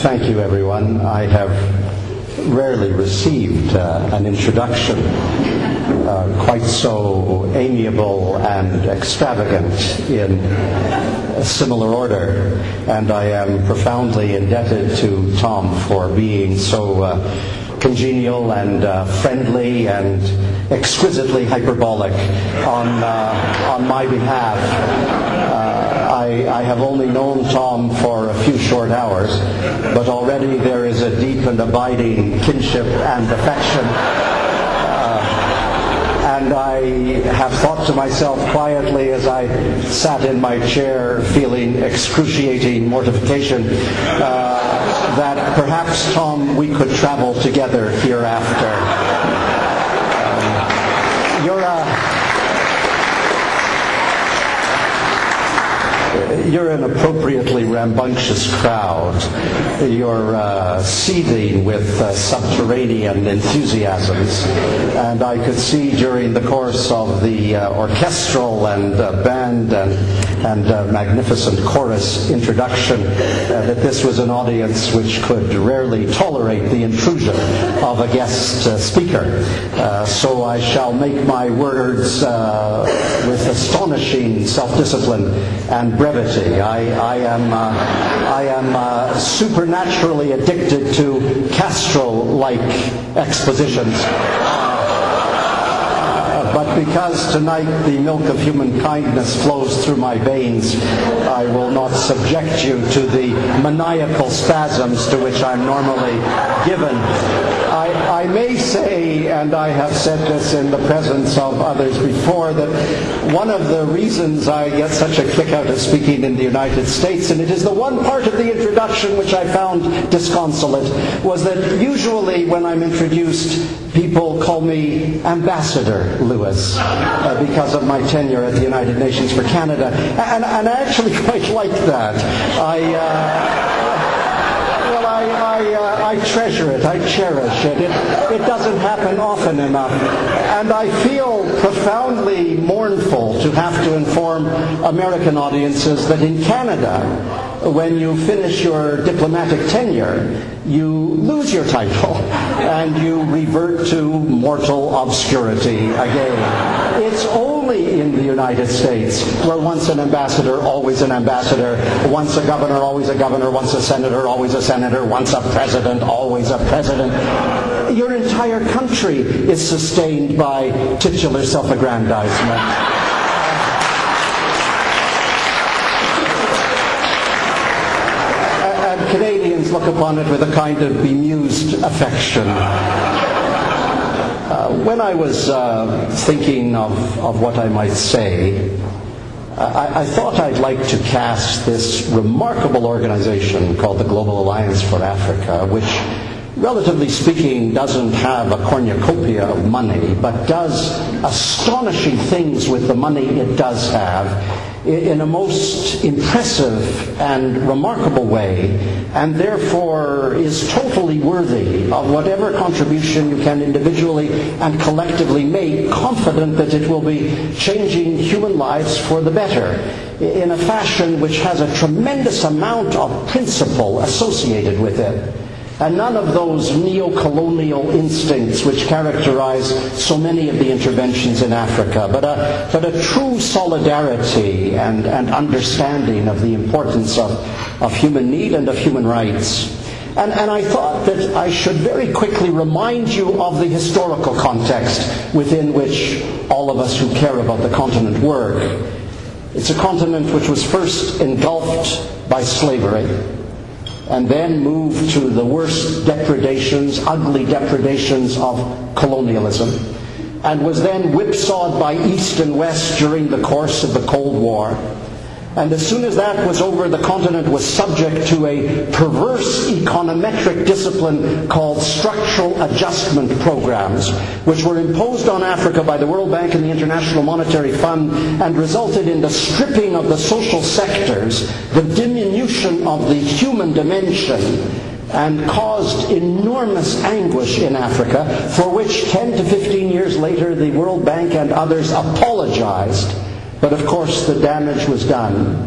Thank you, everyone. I have rarely received an introduction quite so amiable and extravagant in a similar order, and I am profoundly indebted to Tom for being so congenial and friendly and exquisitely hyperbolic on my behalf. I have only known Tom for a few short hours, but already there is a deep and abiding kinship and affection. And I have thought to myself quietly as I sat in my chair feeling excruciating mortification that perhaps, Tom, we could travel together hereafter. You're an appropriately rambunctious crowd. You're seething with subterranean enthusiasms, and I could see during the course of the orchestral and band and magnificent chorus introduction that this was an audience which could rarely tolerate the intrusion of a guest speaker. So I shall make my words with astonishing self-discipline and brevity. I am supernaturally addicted to Castro-like expositions. But because tonight the milk of human kindness flows through my veins, I will not subject you to the maniacal spasms to which I'm normally given. I may say, and I have said this in the presence of others before, that one of the reasons I get such a kick out of speaking in the United States, and it is the one part of the introduction which I found disconsolate, was that usually when I'm introduced, people call me Ambassador Lewis because of my tenure at the United Nations for Canada. And I actually quite like that. I treasure it. I cherish it. It doesn't happen often enough. And I feel profoundly mournful to have to inform American audiences that in Canada, when you finish your diplomatic tenure, you lose your title and you revert to mortal obscurity again. It's only in the United States where once an ambassador, always an ambassador, once a governor, always a governor, once a senator, always a senator, once a president, always a president. Your entire country is sustained by titular self-aggrandizement. Canadians look upon it with a kind of bemused affection. When I was thinking of what I might say, I thought I'd like to cast this remarkable organization called the Global Alliance for Africa, which, relatively speaking, doesn't have a cornucopia of money, but does astonishing things with the money it does have in a most impressive and remarkable way, and therefore is totally worthy of whatever contribution you can individually and collectively make, confident that it will be changing human lives for the better in a fashion which has a tremendous amount of principle associated with it. And none of those neo-colonial instincts which characterize so many of the interventions in Africa, but a true solidarity and understanding of the importance of human need and of human rights. And I thought that I should very quickly remind you of the historical context within which all of us who care about the continent work. It's a continent which was first engulfed by slavery, and then moved to the worst depredations, ugly depredations of colonialism, and was then whipsawed by East and West during the course of the Cold War. And as soon as that was over, the continent was subject to a perverse econometric discipline called structural adjustment programs, which were imposed on Africa by the World Bank and the International Monetary Fund and resulted in the stripping of the social sectors, the diminution of the human dimension, and caused enormous anguish in Africa, for which 10 to 15 years later the World Bank and others apologized. But of course the damage was done.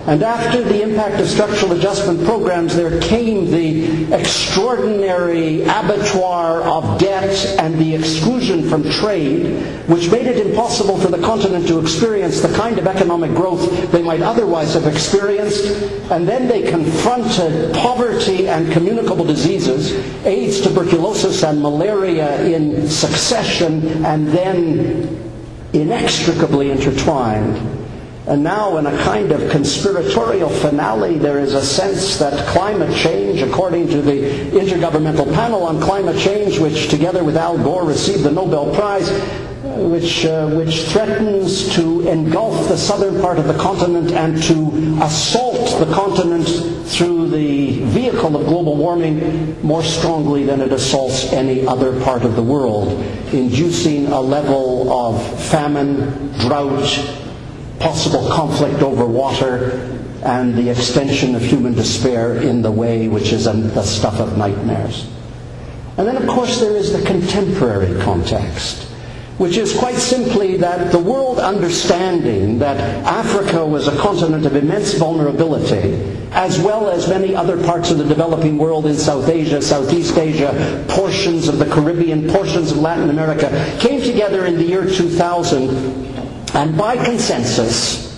And after the impact of structural adjustment programs, there came the extraordinary abattoir of debt and the exclusion from trade, which made it impossible for the continent to experience the kind of economic growth they might otherwise have experienced. And then they confronted poverty and communicable diseases, AIDS, tuberculosis, and malaria in succession, and then inextricably intertwined. And now, in a kind of conspiratorial finale, there is a sense that climate change, according to the Intergovernmental Panel on Climate Change, which together with Al Gore received the Nobel Prize, which threatens to engulf the southern part of the continent and to assault the continent through the vehicle of global warming more strongly than it assaults any other part of the world, inducing a level of famine, drought, possible conflict over water, and the extension of human despair in the way which is the stuff of nightmares. And then, of course, there is the contemporary context, which is quite simply that the world understanding that Africa was a continent of immense vulnerability, as well as many other parts of the developing world in South Asia, Southeast Asia, portions of the Caribbean, portions of Latin America, came together in the year 2000, and by consensus,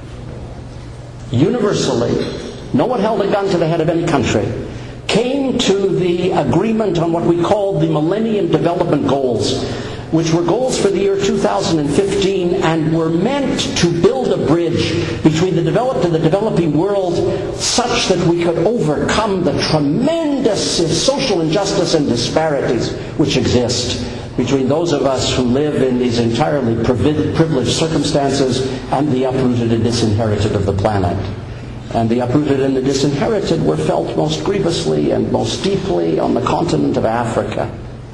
universally, no one held a gun to the head of any country, came to the agreement on what we called the Millennium Development Goals, which were goals for the year 2015 and were meant to build a bridge between the developed and the developing world such that we could overcome the tremendous social injustice and disparities which exist between those of us who live in these entirely privileged circumstances and the uprooted and disinherited of the planet. And the uprooted and the disinherited were felt most grievously and most deeply on the continent of Africa.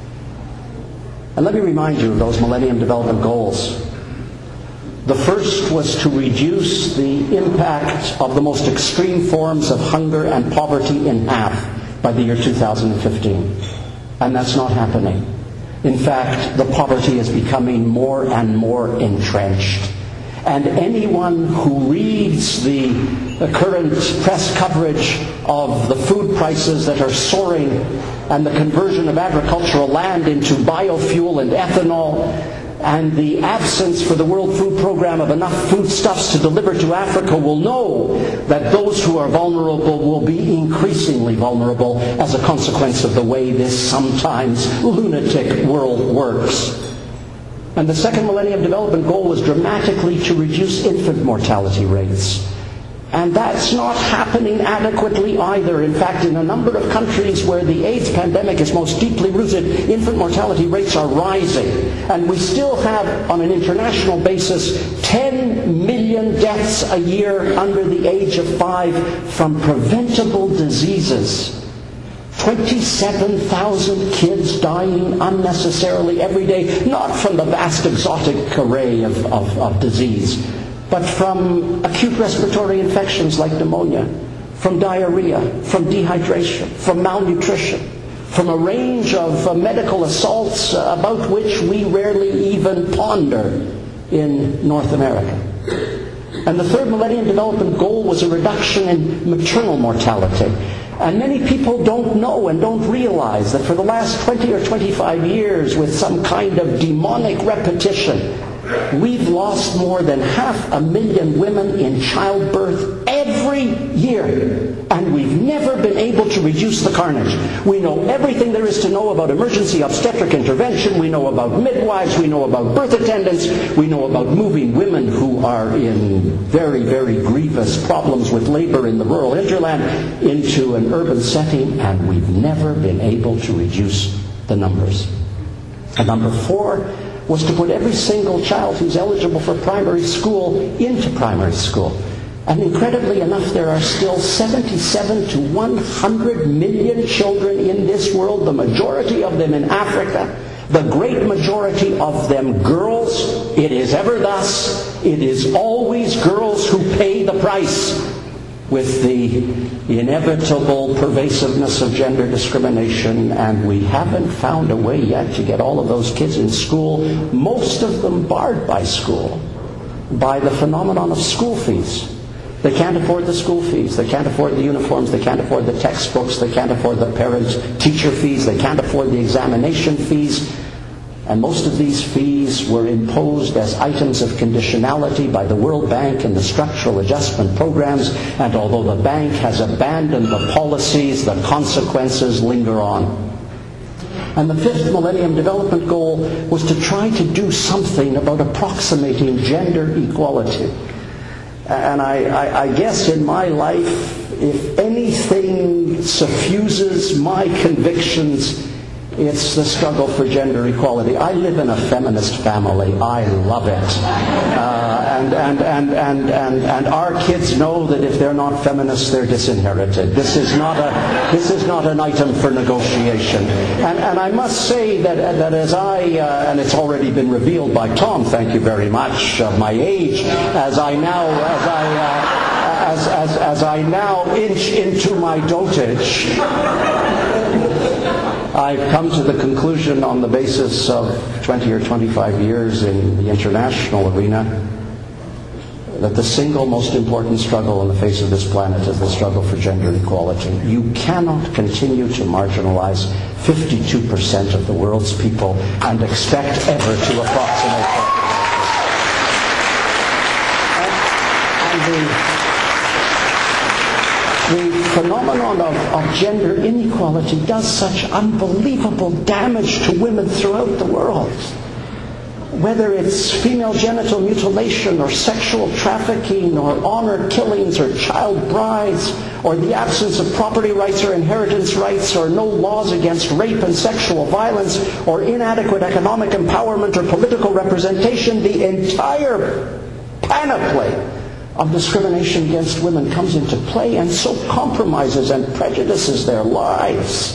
And let me remind you of those Millennium Development Goals. The first was to reduce the impact of the most extreme forms of hunger and poverty in half by the year 2015. And that's not happening. In fact, the poverty is becoming more and more entrenched. And anyone who reads the current press coverage of the food prices that are soaring and the conversion of agricultural land into biofuel and ethanol and the absence for the World Food Program of enough foodstuffs to deliver to Africa will know that those who are vulnerable will be increasingly vulnerable as a consequence of the way this sometimes lunatic world works. And the second Millennium Development Goal was dramatically to reduce infant mortality rates. And that's not happening adequately either. In fact, in a number of countries where the AIDS pandemic is most deeply rooted, infant mortality rates are rising. And we still have, on an international basis, 10 million deaths a year under the age of 5 from preventable diseases. 27,000 kids dying unnecessarily every day, not from the vast exotic array of disease, but from acute respiratory infections like pneumonia, from diarrhea, from dehydration, from malnutrition, from a range of medical assaults about which we rarely even ponder in North America. And the third Millennium Development Goal was a reduction in maternal mortality. And many people don't know and don't realize that for the last 20 or 25 years, with some kind of demonic repetition, we've lost more than 500,000 women in childbirth every year. And we've never been able to reduce the carnage. We know everything there is to know about emergency obstetric intervention. We know about midwives. We know about birth attendants. We know about moving women who are in very, very grievous problems with labor in the rural hinterland into an urban setting. And we've never been able to reduce the numbers. And number 4 was to put every single child who's eligible for primary school into primary school. And incredibly enough, there are still 77 to 100 million children in this world, the majority of them in Africa, the great majority of them girls. It is ever thus. It is always girls who pay the price, with the inevitable pervasiveness of gender discrimination, and we haven't found a way yet to get all of those kids in school, most of them barred by school, by the phenomenon of school fees. They can't afford the school fees. They can't afford the uniforms. They can't afford the textbooks. They can't afford the parent-teacher fees. They can't afford the examination fees. And most of these fees were imposed as items of conditionality by the World Bank and the structural adjustment programs. And although the bank has abandoned the policies, the consequences linger on. And the fifth Millennium Development Goal was to try to do something about approximating gender equality. And I guess in my life, if anything suffuses my convictions, it's the struggle for gender equality. I live in a feminist family. I love it. And our kids know that if they're not feminists, they're disinherited. This is not an item for negotiation. And I must say that as and it's already been revealed by Tom, thank you very much, of my age, as I now inch into my dotage, I've come to the conclusion, on the basis of 20 or 25 years in the international arena, that the single most important struggle on the face of this planet is the struggle for gender equality. You cannot continue to marginalize 52% of the world's people and expect ever to approximate that. The phenomenon of gender inequality does such unbelievable damage to women throughout the world. Whether it's female genital mutilation or sexual trafficking or honor killings or child brides or the absence of property rights or inheritance rights or no laws against rape and sexual violence or inadequate economic empowerment or political representation, the entire panoply of discrimination against women comes into play and so compromises and prejudices their lives.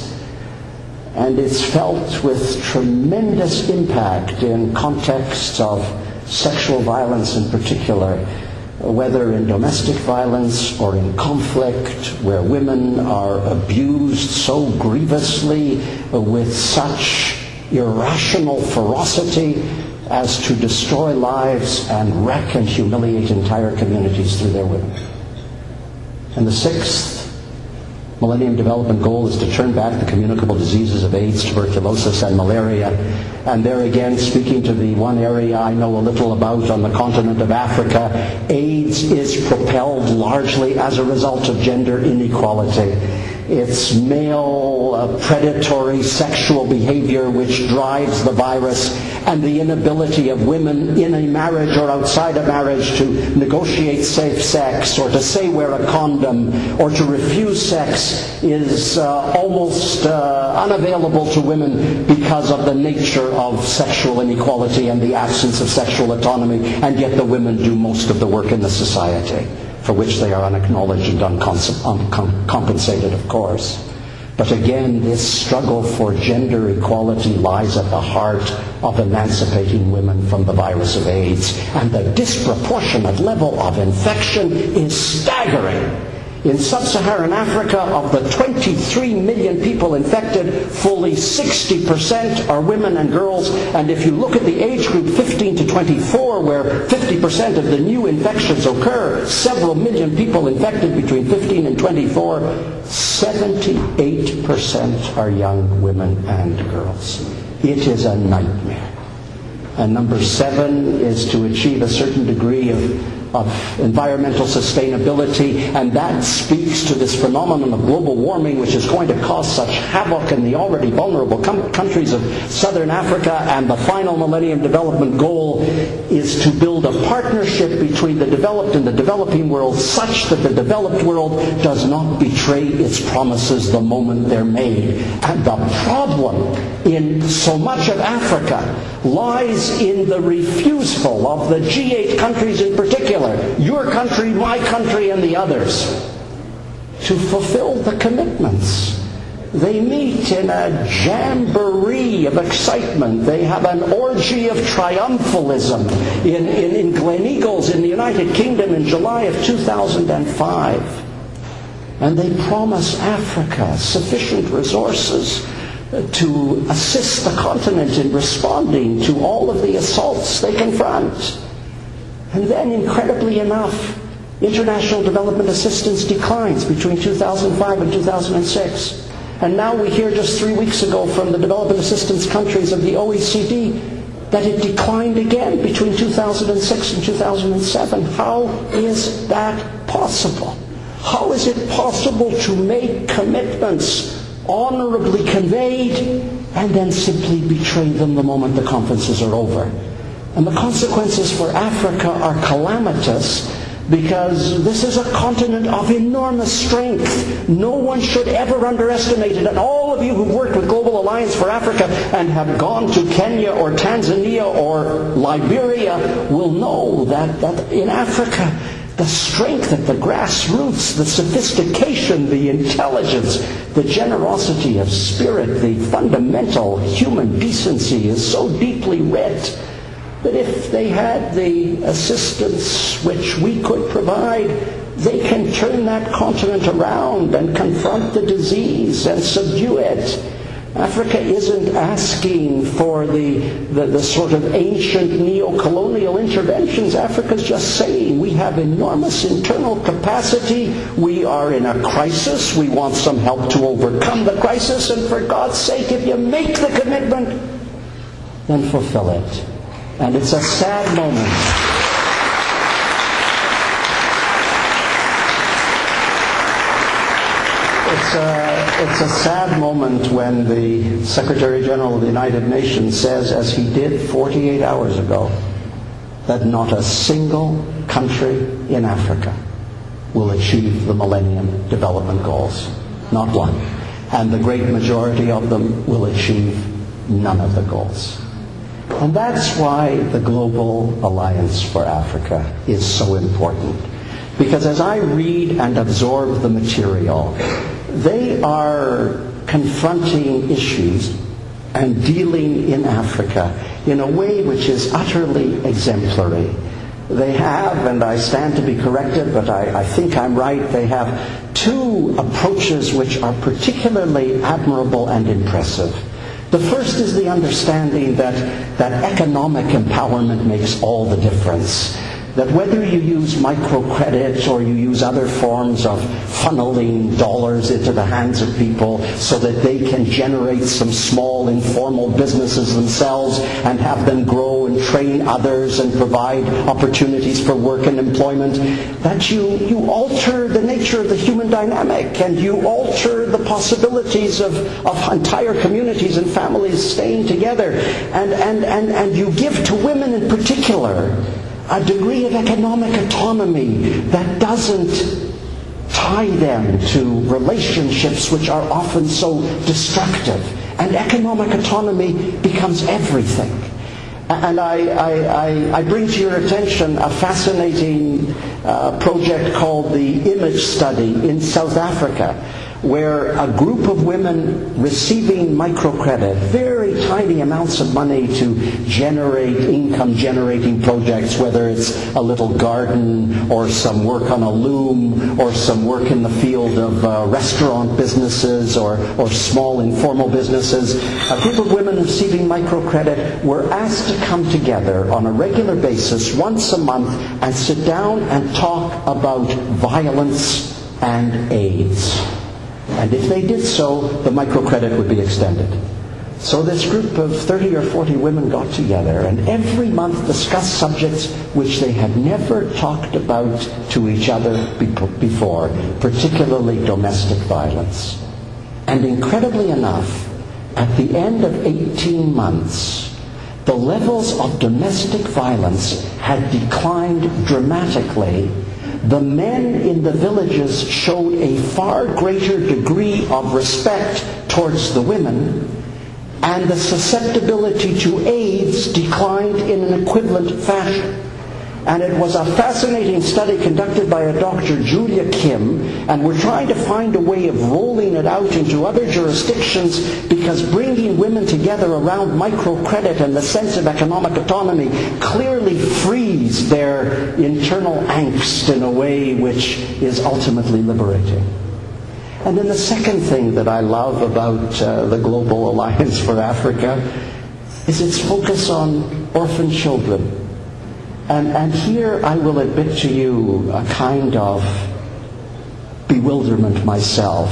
And it's felt with tremendous impact in contexts of sexual violence in particular, whether in domestic violence or in conflict, where women are abused so grievously with such irrational ferocity as to destroy lives and wreck and humiliate entire communities through their women. And the sixth Millennium Development Goal is to turn back the communicable diseases of AIDS, tuberculosis, and malaria. And there again, speaking to the one area I know a little about on the continent of Africa, AIDS is propelled largely as a result of gender inequality. It's male predatory sexual behavior which drives the virus, and the inability of women in a marriage or outside a marriage to negotiate safe sex or to say wear a condom or to refuse sex is almost unavailable to women because of the nature of sexual inequality and the absence of sexual autonomy, and yet the women do most of the work in the society, for which they are unacknowledged and uncompensated, of course. But again, this struggle for gender equality lies at the heart of emancipating women from the virus of AIDS. And the disproportionate level of infection is staggering. In sub-Saharan Africa, of the 23 million people infected, fully 60% are women and girls. And if you look at the age group 15 to 24, where 50% of the new infections occur, several million people infected between 15 and 24, 78% are young women and girls. It is a nightmare. And number 7 is to achieve a certain degree of environmental sustainability, and that speaks to this phenomenon of global warming, which is going to cause such havoc in the already vulnerable countries of southern Africa. And the final Millennium Development Goal is to build a partnership between the developed and the developing world, such that the developed world does not betray its promises the moment they're made. And the problem in so much of Africa lies in the refusal of the G8 countries in particular, your country, my country, and the others, to fulfill the commitments. They meet in a jamboree of excitement. They have an orgy of triumphalism in Gleneagles in the United Kingdom in July of 2005. And they promise Africa sufficient resources to assist the continent in responding to all of the assaults they confront. And then, incredibly enough, International development assistance declines between 2005 and 2006. And now we hear just 3 weeks ago from the development assistance countries of the OECD that it declined again between 2006 and 2007. How is that possible? How is it possible to make commitments honorably conveyed and then simply betray them the moment the conferences are over? And the consequences for Africa are calamitous, because this is a continent of enormous strength. No one should ever underestimate it. And all of you who've worked with Global Alliance for Africa and have gone to Kenya or Tanzania or Liberia will know that in Africa, the strength at the grassroots, the sophistication, the intelligence, the generosity of spirit, the fundamental human decency is so deeply writ that if they had the assistance which we could provide, they can turn that continent around and confront the disease and subdue it. Africa isn't asking for the sort of ancient neo-colonial interventions. Africa's just saying we have enormous internal capacity. We are in a crisis. We want some help to overcome the crisis. And for God's sake, if you make the commitment, then fulfill it. And it's a sad moment. It's a sad moment when the Secretary General of the United Nations says, as he did 48 hours ago, that not a single country in Africa will achieve the Millennium Development Goals. Not one. And the great majority of them will achieve none of the goals. And that's why the Global Alliance for Africa is so important. Because as I read and absorb the material, they are confronting issues and dealing in Africa in a way which is utterly exemplary. They have, and I stand to be corrected, but I think I'm right, they have two approaches which are particularly admirable and impressive. The first is the understanding that economic empowerment makes all the difference. That whether you use microcredit or you use other forms of funneling dollars into the hands of people so that they can generate some small informal businesses themselves and have them grow and train others and provide opportunities for work and employment, that you alter the nature of the human dynamic and you alter the possibilities of entire communities and families staying together. And you give to women in particular a degree of economic autonomy that doesn't tie them to relationships which are often so destructive. And economic autonomy becomes everything. And I bring to your attention a fascinating project called the Image Study in South Africa, where a group of women receiving microcredit, very tiny amounts of money to generate income-generating projects, whether it's a little garden or some work on a loom or some work in the field of restaurant businesses or small informal businesses. A group of women receiving microcredit were asked to come together on a regular basis once a month and sit down and talk about violence and AIDS. And if they did so, the microcredit would be extended. So this group of 30 or 40 women got together and every month discussed subjects which they had never talked about to each other before, particularly domestic violence. And incredibly enough, at the end of 18 months, the levels of domestic violence had declined dramatically. The men in the villages showed a far greater degree of respect towards the women, and the susceptibility to AIDS declined in an equivalent fashion. And it was a fascinating study conducted by a Dr. Julia Kim, and we're trying to find a way of rolling it out into other jurisdictions, because bringing women together around microcredit and the sense of economic autonomy clearly frees their internal angst in a way which is ultimately liberating. And then the second thing that I love about the Global Alliance for Africa is its focus on orphan children. And here I will admit to you a kind of bewilderment myself.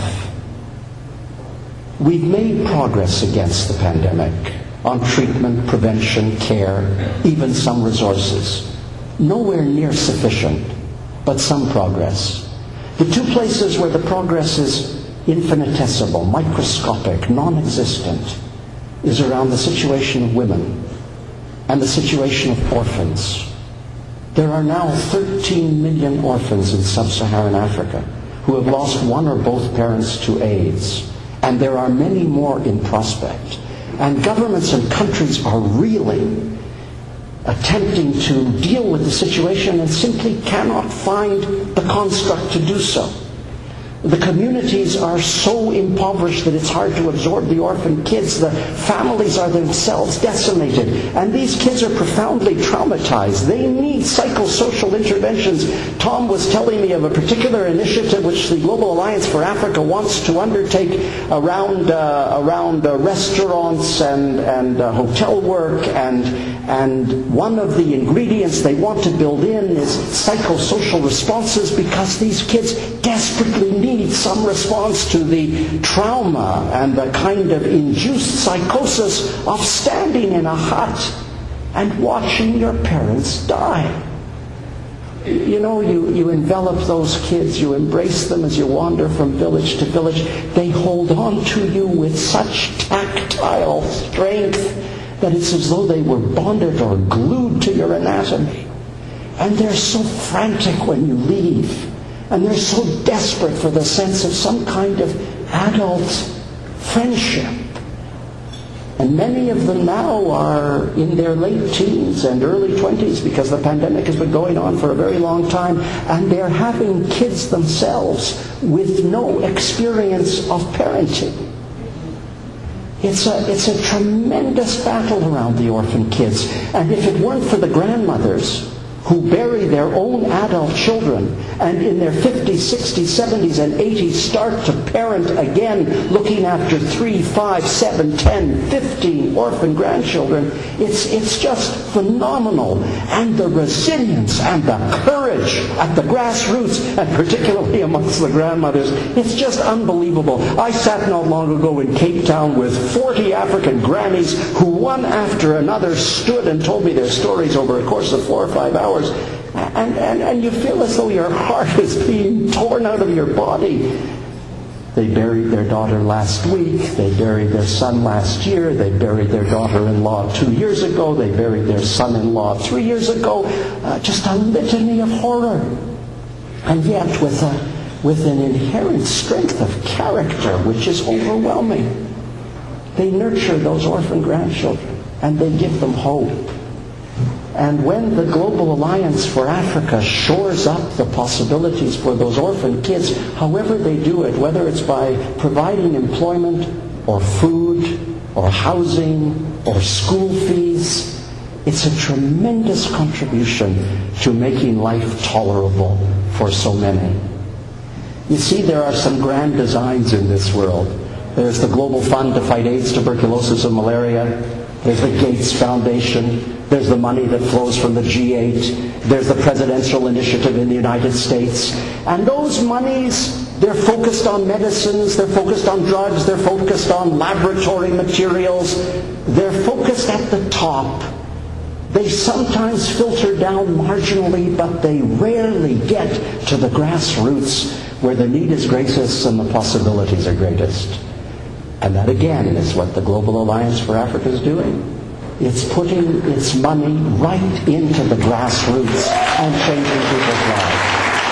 We've made progress against the pandemic on treatment, prevention, care, even some resources. Nowhere near sufficient, but some progress. The two places where the progress is infinitesimal, microscopic, non-existent, is around the situation of women and the situation of orphans. There are now 13 million orphans in sub-Saharan Africa who have lost one or both parents to AIDS, and there are many more in prospect. And governments and countries are reeling, attempting to deal with the situation and simply cannot find the construct to do so. The communities are so impoverished that it's hard to absorb the orphan kids. The families are themselves decimated. And these kids are profoundly traumatized. They need psychosocial interventions. Tom was telling me of a particular initiative which the Global Alliance for Africa wants to undertake around restaurants and hotel work. And one of the ingredients they want to build in is psychosocial responses, because these kids desperately need some response to the trauma and the kind of induced psychosis of standing in a hut and watching your parents die. You know, you envelop those kids, you embrace them as you wander from village to village. They hold on to you with such tactile strength that it's as though they were bonded or glued to your anatomy. And they're so frantic when you leave. And they're so desperate for the sense of some kind of adult friendship. And many of them now are in their late teens and early 20s, because the pandemic has been going on for a very long time, and they're having kids themselves with no experience of parenting. It's a tremendous battle around the orphan kids. And if it weren't for the grandmothers who bury their own adult children and in their 50s, 60s, 70s, and 80s start to parent again, looking after 3, 5, 7, 10, 15 orphan grandchildren, it's just phenomenal. And the resilience and the courage at the grassroots, and particularly amongst the grandmothers, it's just unbelievable. I sat not long ago in Cape Town with 40 African grannies who one after another stood and told me their stories over a course of 4 or 5 hours. And you feel as though your heart is being torn out of your body. They buried their daughter last week. They buried their son last year. They buried their daughter-in-law 2 years ago. They buried their son-in-law 3 years ago. Just a litany of horror. And yet with an inherent strength of character which is overwhelming. They nurture those orphan grandchildren and they give them hope. And when the Global Alliance for Africa shores up the possibilities for those orphan kids, however they do it, whether it's by providing employment or food or housing or school fees, it's a tremendous contribution to making life tolerable for so many. You see, there are some grand designs in this world. There's the Global Fund to fight AIDS, tuberculosis, and malaria. There's the Gates Foundation. There's the money that flows from the G8. There's the presidential initiative in the United States. And those monies, they're focused on medicines, they're focused on drugs, they're focused on laboratory materials. They're focused at the top. They sometimes filter down marginally, but they rarely get to the grassroots where the need is greatest and the possibilities are greatest. And that again is what the Global Alliance for Africa is doing. It's putting its money right into the grassroots and changing people's lives.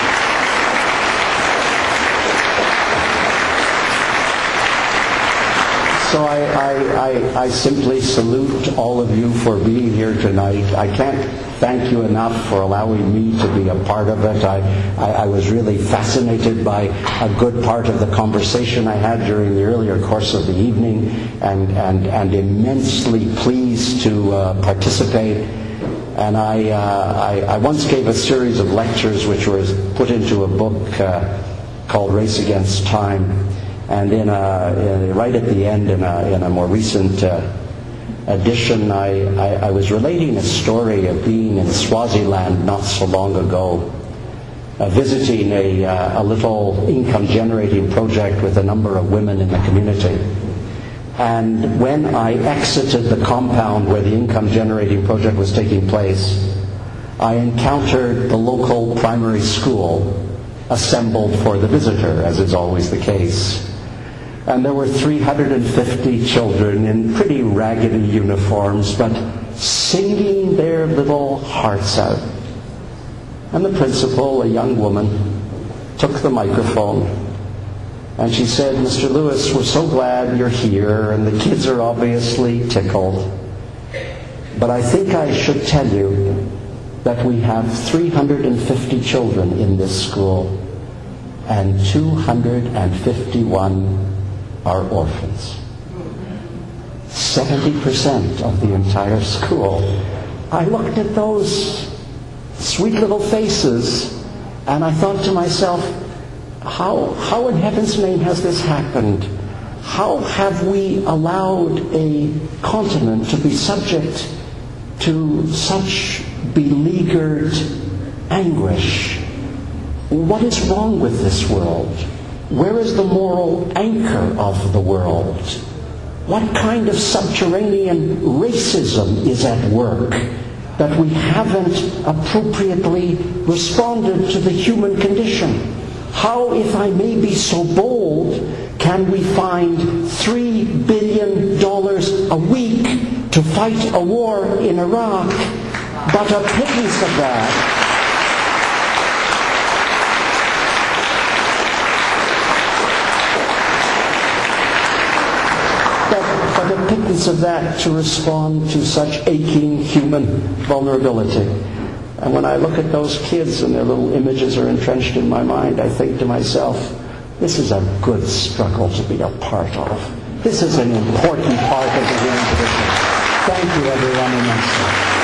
So I simply salute all of you for being here tonight. I can't thank you enough for allowing me to be a part of it. I was really fascinated by a good part of the conversation I had during the earlier course of the evening, and immensely pleased to participate. And I once gave a series of lectures which was put into a book called Race Against Time. And right at the end, in a more recent addition, I was relating a story of being in Swaziland not so long ago, visiting a little income-generating project with a number of women in the community. And when I exited the compound where the income-generating project was taking place, I encountered the local primary school assembled for the visitor, as is always the case. And there were 350 children in pretty raggedy uniforms, but singing their little hearts out. And the principal, a young woman, took the microphone and she said, "Mr. Lewis, we're so glad you're here, and the kids are obviously tickled. But I think I should tell you that we have 350 children in this school, and 251 are orphans. 70% of the entire school." I looked at those sweet little faces and I thought to myself, how in heaven's name has this happened? How have we allowed a continent to be subject to such beleaguered anguish? What is wrong with this world? Where is the moral anchor of the world? What kind of subterranean racism is at work that we haven't appropriately responded to the human condition? How, if I may be so bold, can we find $3 billion a week to fight a war in Iraq, but a pittance of that to respond to such aching human vulnerability? And when I look at those kids and their little images are entrenched in my mind, I think to myself, this is a good struggle to be a part of. This is an important part of the human condition. Thank you, everyone, immensely.